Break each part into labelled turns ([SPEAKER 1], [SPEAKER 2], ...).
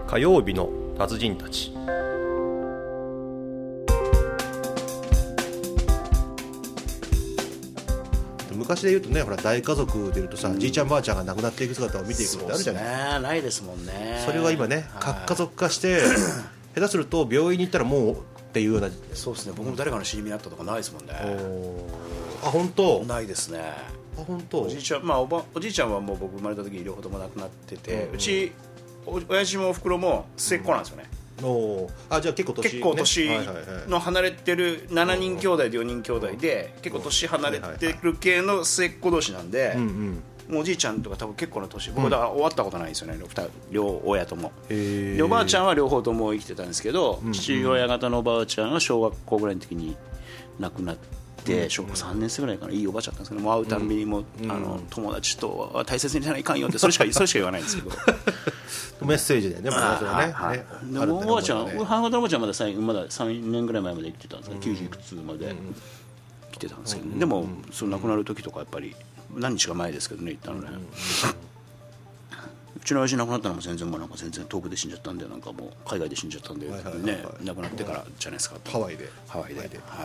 [SPEAKER 1] 火曜日の達人たち。昔で言うとね、ほら大家族でいうとさ、じいちゃんばあちゃんが亡くなっていく姿を見ていくってあるじゃない。
[SPEAKER 2] そうですね、ないですもんね。
[SPEAKER 1] それが今ね、核家族化して下手すると病院に行ったらもうっていうような。
[SPEAKER 2] そうですね、僕も誰かの死に目になったとかないですもんね。
[SPEAKER 1] あ、本当。
[SPEAKER 2] ないですね。
[SPEAKER 1] あ、本当。
[SPEAKER 2] おじいちゃん、まあ、おじいちゃんはもう僕生まれた時両方とも亡くなってて、うち親父もおふくろも末っ子なんですよね。
[SPEAKER 1] あ、じゃあ結構
[SPEAKER 2] 年の離れてる7人兄弟で4人兄弟で結構年離れてる系の末っ子同士なんで、もうおじいちゃんとか多分結構な年、僕だから終わったことないんですよね、両親とも。でおばあちゃんは両方とも生きてたんですけど、父親方のおばあちゃんが小学校ぐらいの時に亡くなって、小学校3年生ぐらいかな、いいおばあちゃんだったんですけど、もう会うたんびにも友達とは大切にしないかんよってそれしか言わないんですけど
[SPEAKER 1] メッセージだよね、
[SPEAKER 2] でもおばあちゃん、母方のおばあちゃんはまだ3年ぐらい前まで生きてたんですけど、90いくつまで来てたんですけど、でもその亡くなる時とかやっぱり何日か前ですけどね、行ったのね。うちの親父亡くなったのも全然遠くで死んじゃったんで、なんかもう海外で死んじゃったんでね、亡くなってからじゃないですか。
[SPEAKER 1] ハワイで、
[SPEAKER 2] はい。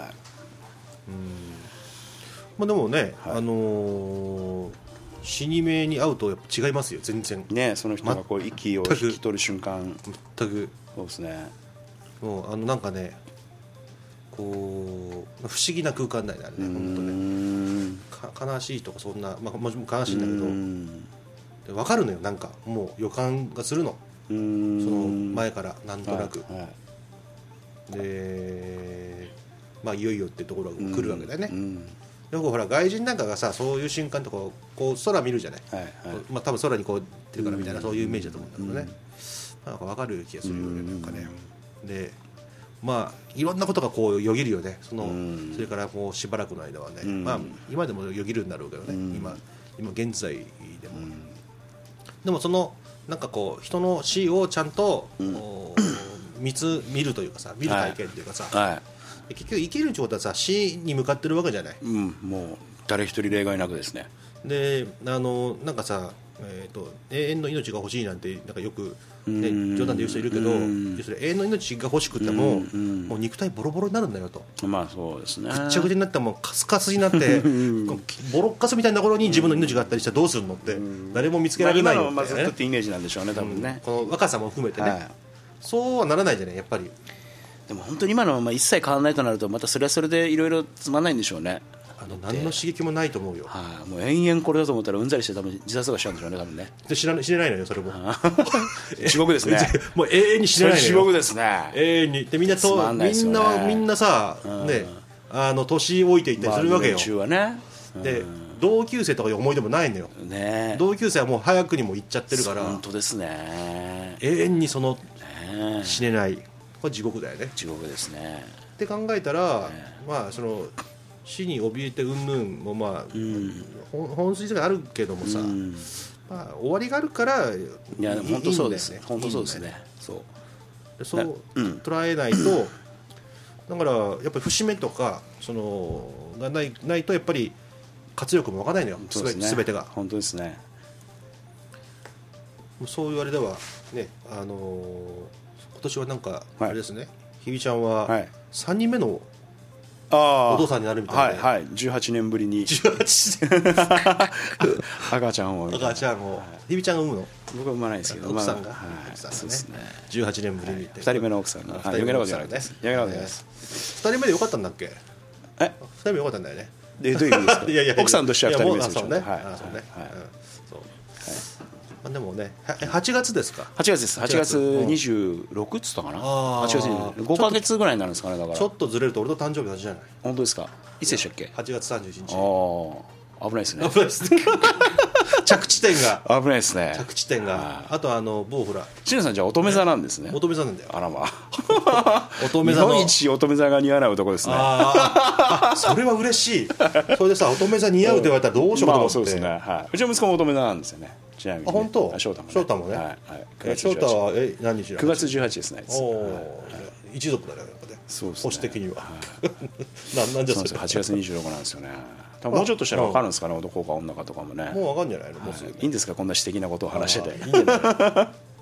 [SPEAKER 1] まあでもね、死に目に会うとやっぱ違いますよ、全然
[SPEAKER 2] ね。その人がこう息を引き取る瞬間、
[SPEAKER 1] 全く
[SPEAKER 2] そうですね。
[SPEAKER 1] もうなんかね、こう不思議な空間だよね、本当ね。悲しいとかそんな、まあもちろん悲しいんだけど、分かるのよ、なんかもう予感がするの、その前からなんとなく、でまあいよいよってところが来るわけだよね。よくほら外人なんかがさ、そういう瞬間とかこう空見るじゃない、まあ多分空にこう出るからみたいな、そういうイメージだと思うんだけどね、なんか分かる気がするよね、なんかね。でまあいろんなことがこうよぎるよね、それからもうしばらくの間はね、まあ今でもよぎるんだろうけどね、今現在でも、でもそのなんかこう人の死をちゃんと見るというかさ、見る体験というかさ、結局生きるってことはさ、死に向かってるわけじゃない、
[SPEAKER 2] もう誰一人例外なくですね。で
[SPEAKER 1] なんかさ、永遠の命が欲しいなんてなんかよく、ね、冗談で言う人いるけど、それ永遠の命が欲しくても、もう肉体ボロボロになるんだよと。
[SPEAKER 2] まあそうですね。
[SPEAKER 1] ぐっちゃぐちゃになってもうカスカスになってボロッカスみたいなところに自分の命があったりしたらどうするのって、誰も見つけられないよ
[SPEAKER 2] 今のずっとってイメージなんでしょうね、多分ね。
[SPEAKER 1] この若さも含めてね、そうはならないじゃない、やっぱり。
[SPEAKER 2] でも本当に今のまま一切変わらないとなると、またそれはそれでいろいろつまんないんでしょうね。
[SPEAKER 1] 何の刺激もないと思うよ。
[SPEAKER 2] もう延々これだと思ったらうんざりして多分自殺とかしちゃうんでしょうね、多分ね。
[SPEAKER 1] 死ねないのよ、それも。
[SPEAKER 2] 地獄ですね。
[SPEAKER 1] もう永遠に死ねないのよ。
[SPEAKER 2] 地獄ですね。
[SPEAKER 1] 永遠に。でみんなさ、ね、年老いていったりするわけよ。で同級生とかいう思い出もないのよ。同級生はもう早くにも行っちゃってるから。
[SPEAKER 2] 本当ですね。
[SPEAKER 1] 永遠に死ねない。これ地獄だよね。
[SPEAKER 2] 地獄ですね。
[SPEAKER 1] って考えたら、まあその死に怯えてうんぬんもまあ、本筋があるけどもさ、まあ終わりがあるからいいんだよね。
[SPEAKER 2] 本当そうですね。本当そうですね。
[SPEAKER 1] そう捉えないと、だからやっぱり節目とかがないとやっぱり活力も湧かないのよ、全てが。
[SPEAKER 2] 本当ですね。
[SPEAKER 1] そういうあれではね、今年はなんかあれですね、ひびちゃんは3人目のお父さんになるみたいな。
[SPEAKER 2] 18年ぶりに赤ちゃんを
[SPEAKER 1] ひびちゃんが産むの？
[SPEAKER 2] 僕は産まないですけど、
[SPEAKER 1] 奥さんが18年ぶりにって。
[SPEAKER 2] 2人目の奥さんが余計なことじゃないです。
[SPEAKER 1] 2人目でよかったんだっけ？2人目よかったんだよね。
[SPEAKER 2] どういう意味ですか？奥さんとしては2人目ですよね。
[SPEAKER 1] でもね、8月ですか。
[SPEAKER 2] 8月です。8月26っつったかな。8月5ヶ月ぐらいになるんですかね。だから
[SPEAKER 1] ちょっとずれると俺と誕生日同じじゃない。
[SPEAKER 2] 本当ですか？いつでしたっけ
[SPEAKER 1] ？8月31日。
[SPEAKER 2] 危ないですね。
[SPEAKER 1] 着地点が
[SPEAKER 2] 危ないですね。
[SPEAKER 1] 着地点が。あと某ほら、
[SPEAKER 2] シノさんじゃあ乙女座なんですね。
[SPEAKER 1] 乙女座なんだよ。
[SPEAKER 2] あらま
[SPEAKER 1] あ。乙女座の
[SPEAKER 2] 日本一乙女座が似合わない男ですね。
[SPEAKER 1] それは嬉しい。それでさ、乙女座似合うって言われたらどうしようかと思って。
[SPEAKER 2] そうですね。うちの息子も乙女座なんですよね。ちなみに。
[SPEAKER 1] 本当？翔太もね。翔太は何日
[SPEAKER 2] ？9月18ですね。
[SPEAKER 1] 一族だね。
[SPEAKER 2] そうですね。
[SPEAKER 1] 保守的には。なんじゃそれ。
[SPEAKER 2] 8月26なんですよね。もうちょっとしたら分かるんですかね、男か女かとかもね。
[SPEAKER 1] もう分かるんじゃないの？
[SPEAKER 2] いいんですか、こんな私的なことを話してて。
[SPEAKER 1] いいんじゃない？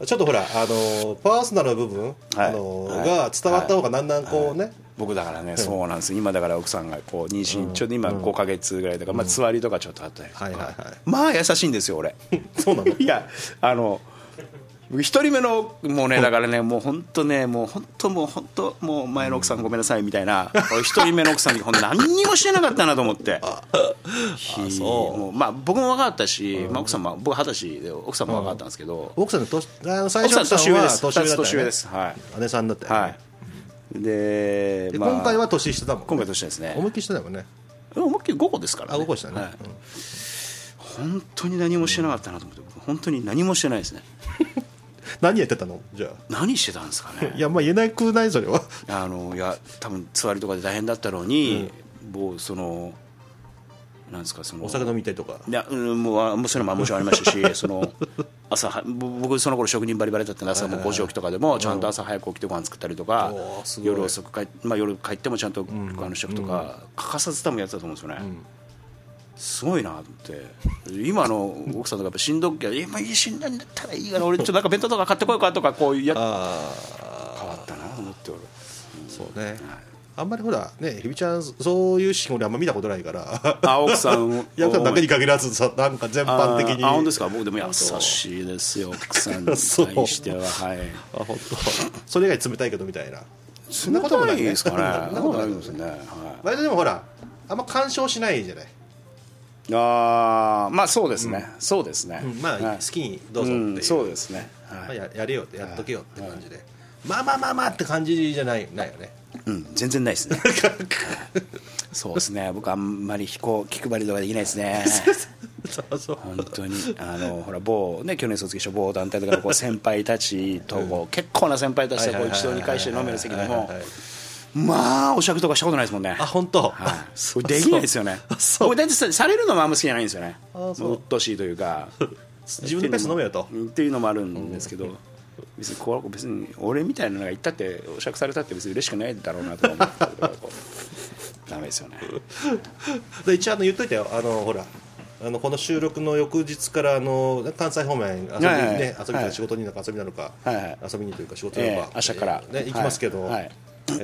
[SPEAKER 1] ちょっとほらパーソナルな部分、が伝わった方がだんだんこうね、
[SPEAKER 2] 僕だからね、そうなんです今だから奥さんがこう妊娠ちょうど今5ヶ月ぐらいだから、つわりとかちょっとあったりとか、まあ優しいんですよ俺
[SPEAKER 1] そうなの
[SPEAKER 2] いや一人目のもうねだからねもう本当ねもう本当もう前の奥さんごめんなさいみたいな一人目の奥さんに何にもしてなかったなと思ってもうまあ僕も若かったし、奥さんも僕20歳で奥さんも若かったんですけど、
[SPEAKER 1] 奥さんの最初の
[SPEAKER 2] 年上です。
[SPEAKER 1] 年
[SPEAKER 2] 上です。
[SPEAKER 1] 姉さんだったよね。
[SPEAKER 2] で
[SPEAKER 1] 今回は年下だもんね。
[SPEAKER 2] 今回年下ですね。
[SPEAKER 1] 思いっきり下だもんね。
[SPEAKER 2] 思いっきり5個ですからね。
[SPEAKER 1] 5個下ね。
[SPEAKER 2] 本当に何もしてなかったなと思って、本当に何もしてないですね。
[SPEAKER 1] 何やってたのじゃあ。
[SPEAKER 2] 何してたんですかね。
[SPEAKER 1] いやまあ言えなくないそれは。
[SPEAKER 2] いや多分つわりとかで大変だったろうに、もうそのなんですか
[SPEAKER 1] お酒飲みたいとか。
[SPEAKER 2] いやもうそれももちろんありましたしその朝僕その頃職人バリバリだったんで朝も5時起きとかでもちゃんと朝早く起きてご飯作ったりとか、夜遅く夜帰ってもちゃんと食とか欠かさず多分やってたと思うんですよね。すごいなと思って今の奥さんとかやっぱしんどくて今いいしんどいんだったらいいから俺ちょっとなんか弁当とか買ってこようかとかこう変わったなと思って俺
[SPEAKER 1] そうね、あんまりほらねひびちゃんそういうシーン俺あんま見たことないから
[SPEAKER 2] 奥さん
[SPEAKER 1] やっただけに限らずさなんか全般的に
[SPEAKER 2] 本当ですか。僕でも優しいですよ奥さんに対してははい
[SPEAKER 1] 本当それ以外冷たいけどみたいな
[SPEAKER 2] そんなこともないですかね。そんなことないですね。
[SPEAKER 1] 割とでもほらあんま干渉しないじゃない。
[SPEAKER 2] まあそうですね、そうですね、
[SPEAKER 1] まあ好きにどうぞっていう、
[SPEAKER 2] そうですね、
[SPEAKER 1] やれよってやっとけよって感じで、まあって感じじゃないよね。
[SPEAKER 2] 全然ないですねそうですね僕あんまり気配りとかできないですねそう本当にほら某ね去年卒業した某団体とかのこう先輩たちと結構な先輩たちと一堂に会して飲める席でもまあお酌とかしたことないですもんね。
[SPEAKER 1] 本当。
[SPEAKER 2] できないですよね。僕大体されるのもあんま好きじゃないんですよね。うっとしいというか
[SPEAKER 1] 自分のペース飲めよと
[SPEAKER 2] っていうのもあるんですけど、別に俺みたいなのが言ったってお酌されたって別に嬉しくないだろうなと思ってダメですよね。
[SPEAKER 1] で一応言っといたよほらこの収録の翌日から関西方面遊びにね遊びなのか仕事になのか遊びなのか遊びにというか仕事なのか
[SPEAKER 2] 明日から
[SPEAKER 1] 行きますけど。ツイ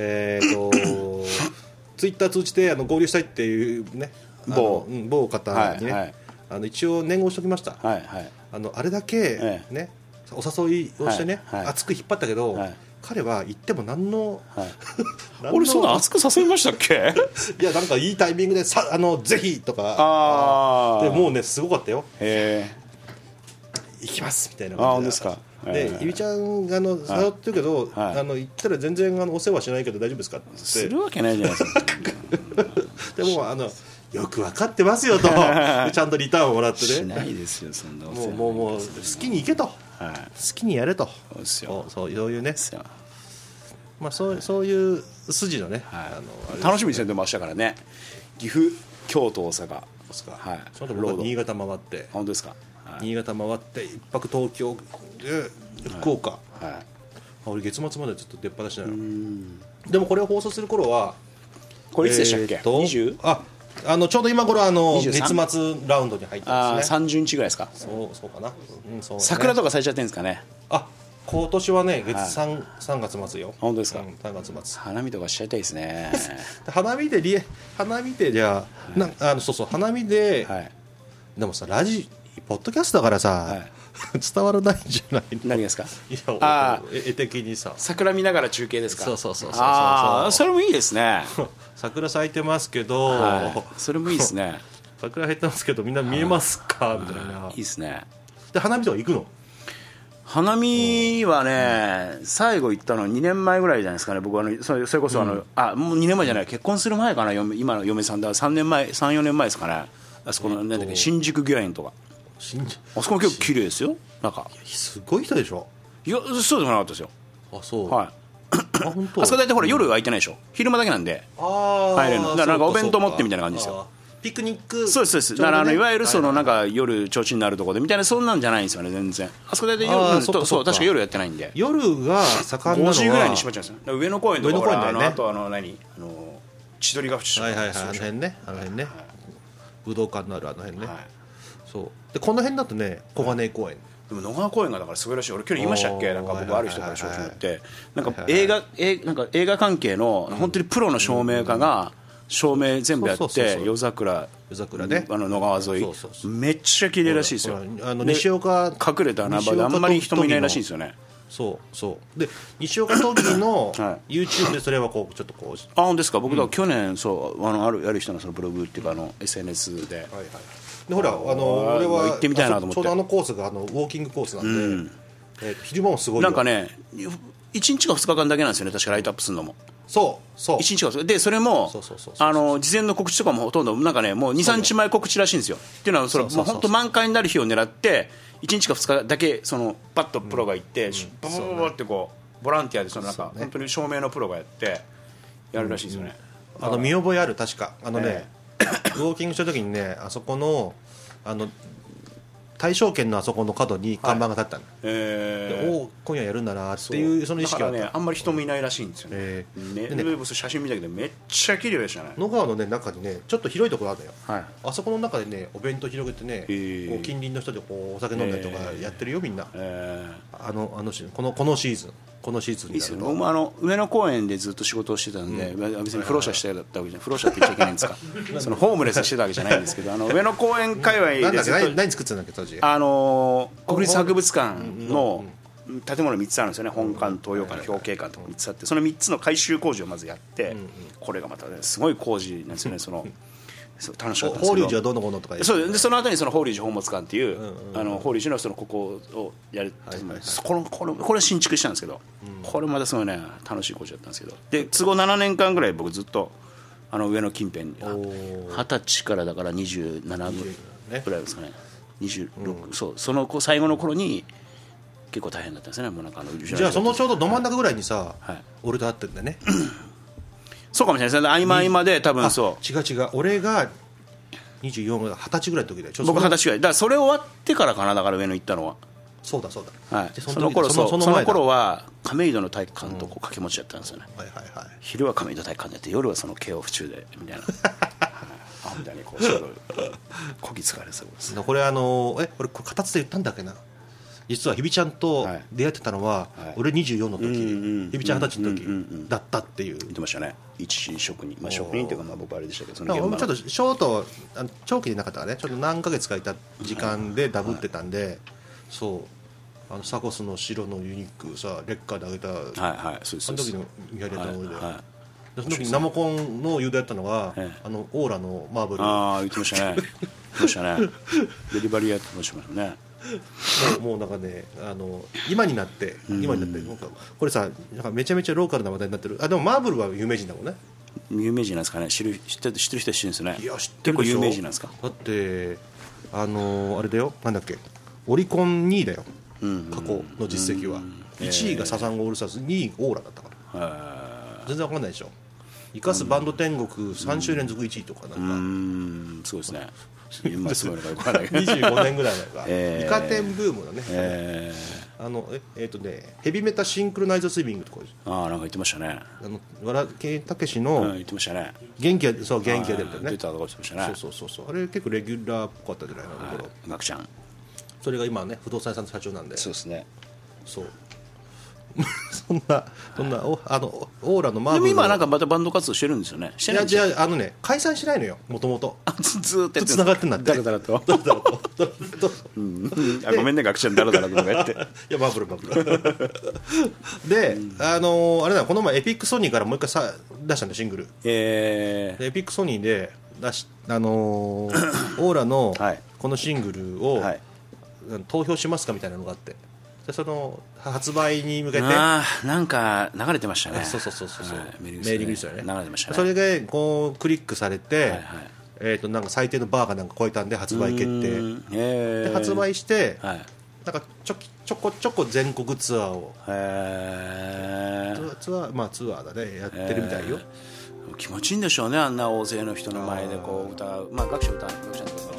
[SPEAKER 1] ッター通じて合流したいっていうね某方にね一応念をしておきました。あれだけねお誘いをしてね熱く引っ張ったけど彼は行っても何の
[SPEAKER 2] 俺そんな熱く誘いましたっけ
[SPEAKER 1] いやなんかいいタイミングでぜひとかでもうねすごかったよ。行きますみたいな感じで。ですか。でゆりちゃん誘ってるけど行ったら全然お世話しないけど大丈夫ですかって
[SPEAKER 2] するわけないじゃないですか
[SPEAKER 1] でもよく分かってますよとちゃんとリターンをもらってね
[SPEAKER 2] しないですよそんなお世話
[SPEAKER 1] もう好きに行けと好きにやれとそういうねまあそういう筋のね
[SPEAKER 2] 楽しみにしてましたからね。岐阜京都大阪
[SPEAKER 1] その後新潟回って
[SPEAKER 2] 本当ですか。
[SPEAKER 1] 新潟回って一泊東京で福岡、俺月末までちょっと出っ放しなの。でもこれを放送する頃は
[SPEAKER 2] これいつでしたっけ。20？
[SPEAKER 1] ちょうど今頃月末ラウンドに入ってますね。
[SPEAKER 2] 30日ぐらいですか。
[SPEAKER 1] そうかな、
[SPEAKER 2] 桜とか咲いちゃってるんですかね。
[SPEAKER 1] 今年はね3月末よ。
[SPEAKER 2] 本当ですか。
[SPEAKER 1] 3月末
[SPEAKER 2] 花見とかしちゃいたいですね
[SPEAKER 1] 花見でじゃあそう花見ででもさポッドキャストだからさ伝わらないんじゃないの。
[SPEAKER 2] 何ですか。
[SPEAKER 1] 絵的にさ
[SPEAKER 2] 桜見ながら中継ですか。
[SPEAKER 1] そう
[SPEAKER 2] それもいいですね
[SPEAKER 1] 桜咲いてますけど
[SPEAKER 2] それもいいですね
[SPEAKER 1] 桜咲いてますけどみんな見えますかみたいな。
[SPEAKER 2] いいですね。
[SPEAKER 1] で花見とか行くの。
[SPEAKER 2] 花見はね最後行ったのは2年前ぐらいじゃないですかね。僕はそれこそもう2年前じゃない結婚する前かな。今の嫁さんだ3、4年前ですかね。あそこのなんだっけ新宿御苑とかあそこも結構綺麗ですよ。なんか
[SPEAKER 1] すごい人でしょ。
[SPEAKER 2] いやそうでもなかったですよ。
[SPEAKER 1] そう
[SPEAKER 2] 本当。あそこ大体ほら夜空いてないでしょ。昼間だけなんで入れるの。だからなんかお弁当持ってみたいな感じですよ。
[SPEAKER 1] ピクニック。
[SPEAKER 2] そうですだからいわゆるなんか夜提灯になるところでみたいなそんなんじゃないんですよね全然。あそこ大体夜そう確か夜やってないんで
[SPEAKER 1] 夜が盛んなのは
[SPEAKER 2] 5時ぐらいに閉まっちゃうんですよ。上野公園とかあと千鳥ヶ淵とか
[SPEAKER 1] あの辺ね武道館のあるあの辺ね。そうでこの辺だとね小金井公園
[SPEAKER 2] でも野川公園がだからすごいらしい。俺去年言いましたっけ、なんか僕ある人から証書持ってなんか映画関係の本当にプロの照明家が照明全部やって夜桜
[SPEAKER 1] ね、
[SPEAKER 2] 野川沿いめっちゃ綺麗らしいですよ。
[SPEAKER 1] 西岡
[SPEAKER 2] 隠れた穴場であんまり人もいないらしいんですよね。
[SPEAKER 1] そうで西岡トギの YouTube でそれはこうちょっとこう
[SPEAKER 2] 本当ですか。僕だ去年そうある人のそのブログっていうかSNS で、
[SPEAKER 1] でほら俺は
[SPEAKER 2] 行ってみたいなと思って、
[SPEAKER 1] ちょうどコースがウォーキングコースなんで、昼間もすごい
[SPEAKER 2] なんかね1日か2日間だけなんですよね確かライトアップするのも。
[SPEAKER 1] そう
[SPEAKER 2] 1日かでそれも事前の告知とかもほとんどなんかねもう 2,3 日前告知らしいんですよ。っていうのはそれもう本当満開になる日を狙って1日か2日だけそのパッとプロが行ってババババってこうボランティアでそのなんか本当に照明のプロがやってやるらしいですよね。
[SPEAKER 1] 見覚えある確かウォーキングした時にねあそこの大正圏のあそこの角に看板が立ったの、今夜やるんだなっていうその意識があった。
[SPEAKER 2] だからねあんまり人もいないらしいんですよね。写真見たけどめっちゃ綺麗でしたね。
[SPEAKER 1] 野川の、ね、中にねちょっと広いところあるのよ、あそこの中でねお弁当広げてね、こう近隣の人でこうお酒飲んだりとかやってるよみんな、このシーズンいいですよね。
[SPEAKER 2] 僕も上野公園でずっと仕事をしてたんで、別に不老者してたわけじゃない、不老者って言っちゃいけないんですかそのホームレスしてたわけじゃないんですけど上野公園界隈でずっと
[SPEAKER 1] 何作ってたんだっけ当時
[SPEAKER 2] 国立博物館の建物3つあるんですよね。本館、東洋館、表慶館と3つあってその3つの改修工事をまずやって、これがまたねすごい工事なんですよね。その楽しかったんですけど法隆寺はどのものとかそうでその後にその法隆寺宝物館っていう、法隆寺のそのここをやる、これ新築したんですけど、これまたすごいね楽しい工事だったんですけど、で都合7年間ぐらい僕ずっと上の近辺に20歳からだから27ぐらいですかね、26、その最後の頃に結構大変だったんですね。もうなんか
[SPEAKER 1] じゃあそのちょうどど真ん中ぐらいにさ、俺と会ってるんだね
[SPEAKER 2] そうかもしれないですね。合間合間で多分そう
[SPEAKER 1] 違う俺が24が20歳ぐらいの時だよ。
[SPEAKER 2] 僕20歳ぐらいだからそれ終わってからかな。だから上野行ったのは
[SPEAKER 1] そうだ、
[SPEAKER 2] その頃は亀戸の体育館とこう掛け持ちやったんですよね、昼は亀戸体育館でやって夜はその慶応府中でみたいなみたいにこうちょうどこぎつかれそうですね。
[SPEAKER 1] これ俺片つで言ったんだっけな。実はひびちゃんと出会ってたのは、俺24の時、ひびちゃん20歳の時だったっていう
[SPEAKER 2] 言ってましたね。一職人、職人っていうか僕あれでしたけど、そ
[SPEAKER 1] の現場のちょっとショート長期でなかったからね、ちょっと何ヶ月かいた時間でダブってたんで、そうサコスの白のユニークさレッカーであげた、その時の見張りやったの俺で、その時にナモコンの誘導やったのがオーラのマーブル。
[SPEAKER 2] 言ってましたね言ってましたねデリバリーやってましたね。
[SPEAKER 1] もうなんかね今になってなんかこれさなんかめちゃめちゃローカルな話題になってる。でもマーブルは有名人だもんね。
[SPEAKER 2] 有名人なんですかね。知ってる人は知ってるんですね。
[SPEAKER 1] いや知ってるでしょ。
[SPEAKER 2] 結構有名人なんですか。
[SPEAKER 1] だってあれだよ、なんだっけ、オリコン2位だよ、過去の実績は。1位がサザンオールスターズ、2位オーラだったから、全然わかんないでしょ。生かすバンド天国3週連続1位とかなんか、
[SPEAKER 2] そうですね
[SPEAKER 1] 25年ぐらい前か、イカ天ブームだね、ヘビメタシンクロナイズスイミングとか
[SPEAKER 2] なんか言ってましたね。
[SPEAKER 1] わらけたけしの
[SPEAKER 2] 言ってましたね。
[SPEAKER 1] 元気が出てるね。
[SPEAKER 2] 出たとか言ってましたね。
[SPEAKER 1] そうあれ結構レギュラーっぽかったじゃないの。
[SPEAKER 2] ガクちゃん
[SPEAKER 1] それが今ね不動産屋さんの社長なんで。
[SPEAKER 2] そうですね。
[SPEAKER 1] そうそんなオーラのマーブル。でも
[SPEAKER 2] 今なんかまたバンド活動してるんですよね。してないんですよ。
[SPEAKER 1] いや解散しないのよ、もともと
[SPEAKER 2] ずっと
[SPEAKER 1] つながってんだって。
[SPEAKER 2] だらとごめんねガクちゃんだらだらとかやってい
[SPEAKER 1] やマーブルであれだ、この前エピックソニーからもう一回出したんだシングル。でエピックソニーで出しオーラのこのシングルを投票しますかみたいなのがあって、でその発売に向けて
[SPEAKER 2] なんか流れてましたね。
[SPEAKER 1] そうメーリングリストでね
[SPEAKER 2] 流れてましたね。
[SPEAKER 1] それでこうクリックされて、なんか最低のバーがなんか超えたんで発売決定で発売して、なんかちょこちょこ全国ツアーをツアーだねやってるみたいよ。
[SPEAKER 2] 気持ちいいんでしょうね、あんな大勢の人の前でこう歌う。ガクちゃん歌う、ガクちゃんとか